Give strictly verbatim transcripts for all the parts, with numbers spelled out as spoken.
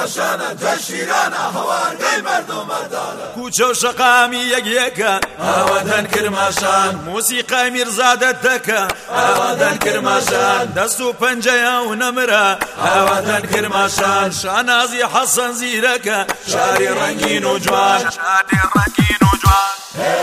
کرماشانه جشیرانه هوارگای مردم مردانه کوچه و شقامی یەک یەکە ئاوادان کرماشان موسیقای میرزادت دەکە ئاوادان کرماشان دەست و پەنجەیە و نەمرە ئاوادان کرماشان شانازی حەسەن زیرەکە شاری ڕەنگین و جوان شاری ڕەنگین و جوان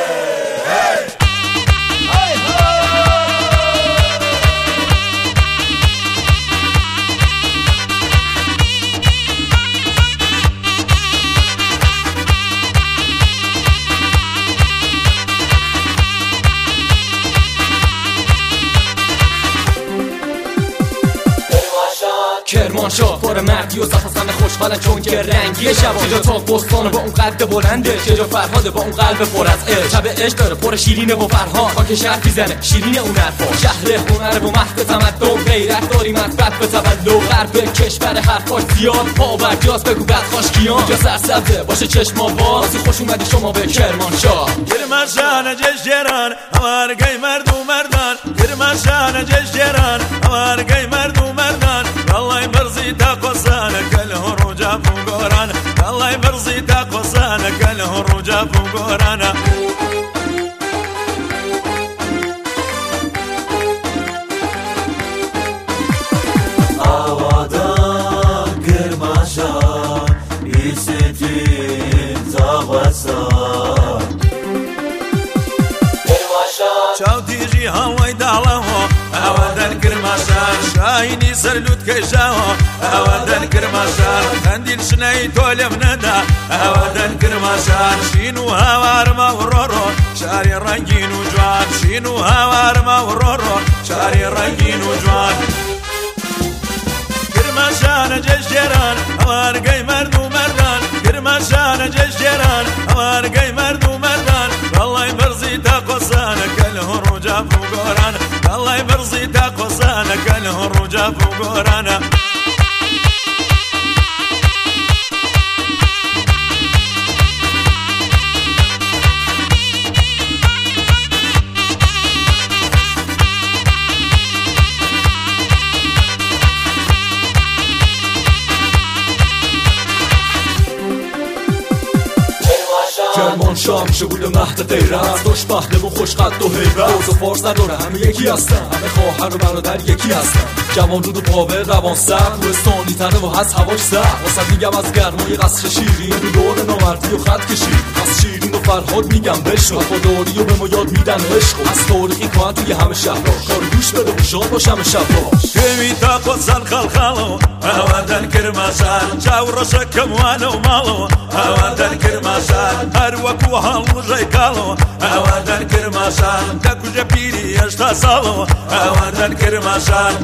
کرمانشاه پر مردی و صفا خوشحالن چون که رنگی شبا جا تا بستان با اون قد بلنده که جا فرهاد با اون قلب پر از عشق شب عشق داره پر شیرینه و فرهاد خاک شهر میزنه شیرین اون حرفا شهر هنر و مهد تمدن غیرت داریم از بد به تولد غرب کشور حرفاش زیاد پاورجاست بگو بدخواش کیان جا سرسبزه باشه چشم آواز خوش اومدی شما به کرمانشاه کرمانشاه جشیران هوارگای مرد و مردان کرمانشاه جشیران هوارگای مرد و مردان الله يبرزي تاقصانك الهروج ابو قرانا الله يبرزي تاقصانك الهروج ابو قرانا آوادان کرماشان ایستین زاغوسان کرماشان چاو تيجي هواي دعوه آوادان کرماشان شايني سرلوت كيشاوه آوادان کرماشان خنديل شناي تولم ندا آوادان کرماشان شينو هوار مورورو شاري رنگين وجوان شينو هوار مورورو شاري رنگين وجوان کرماشان جشيران هوارگای مرد و مردان کرماشان جشيران هوارگای مرد و مردان الله يبرزي تاقصانك الهروج ابو قرانا الله يبرزي تاقصانك الهروج ابو قرانا کرمانشاه میشه بود مهد غیرت داشت پهله و خوشقد و هیبت روز و فارس نداره همه یکی هستن همه خواهر و برادر یکی هستن جوان رود و پاور روان سرد کوهستانی تنه و هست هواش سرد واسه میگم از گرمای قصر شیرین رو دور نامردی و خط کشید از شیرین و فرهاد میگم بشنو وفاداری و به ما یاد میدن عشق از تاریخی کهن توی همه شهرها کار گوش بده و شاد باش همه شباش كمي تاقصان خلخالو آوادان کرماشان چاو رشکم وانو مالو آوادان کرماشان هر وکو هالو جایکالو آوادان کرماشان تکوجه پیری اشتا سالو آوادان کرماشان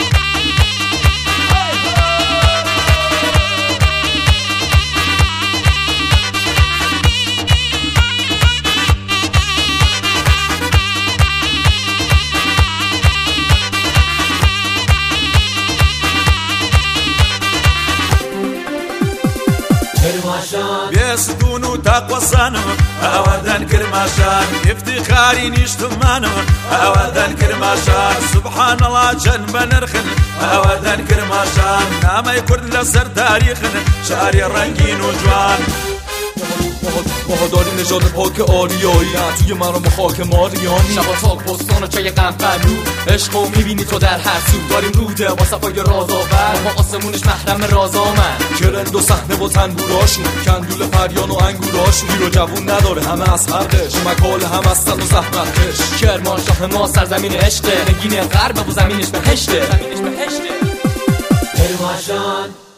بيسكونوا تاقوسانو آوادان كرماشان افتخاري نشتمانو آوادان كرماشان سبحان الله جن بنرخن آوادان كرماشان ناما يكرد لسر تاريخن شاري رنگين وجوان ماها داریم نژاد پاک آریایی نه توی مرام خاک ماریانی شبا تاک بستان و چای غم فلو عشق و میبینی تو در هر سو داریم روده با صفای رازآور ما آسمونش محرم رازامن کرند و صحنه و تنبوراشون کندول فریان و انگوراشون گیر و جوون نداره همه از حقش مکال هم هستن و زحمتکش کرمانشاه ما سرزمین عشقه نگین غرب و زمینش بهشته کرماشان